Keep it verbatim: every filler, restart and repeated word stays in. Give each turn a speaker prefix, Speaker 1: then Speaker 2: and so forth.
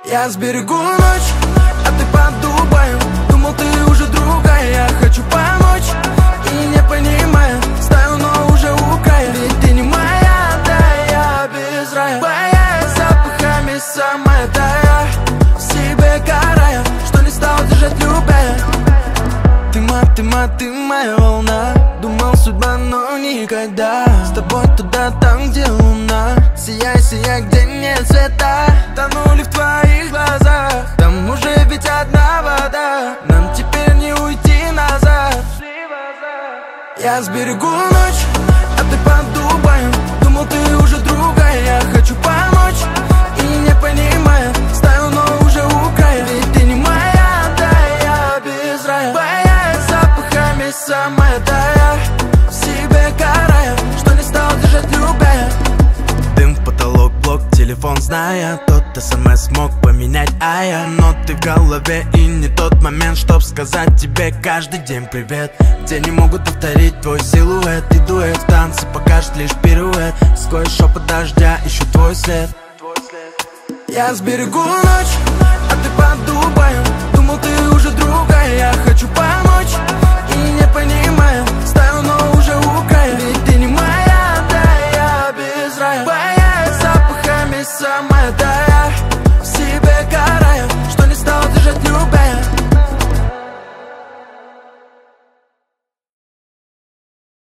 Speaker 1: Я сберегу ночь, а ты под Дубаем. Думал, ты уже другая, я хочу помочь. И не понимаю, стою, но уже у края. Ведь ты не моя, да я без рая. Боясь запахами самая тая, в себе карая, что не стал держать любя. Ты ма, ты ма, ты моя волна. Думал судьба, но никогда. С тобой туда, там, где луна. Сияй, сияй, где нет света. Тонули в твоих глазах. Там уже ведь одна вода. Нам теперь не уйти назад. Я сберегу ночь, а ты под Дубаем. Думал, ты уже другая, я хочу помочь. И не понимаю, стою, но уже у края. Ведь ты не моя, да я без рая. Боясь запахами самая тая, в себе карая, что не стал держать любя. Дым в потолок, блок, телефон зная. Тот смс мог поменять, а я. Но ты в голове и не тот момент, чтоб сказать тебе каждый день привет. Где не могут повторить твой силуэт. И дуэт в танце покажет лишь пируэт. Сквозь шепот дождя ищу твой след. Я сберегу ночь, а ты под Дубаем. Думал, ты уже другая, я хочу помочь. И не понимаю,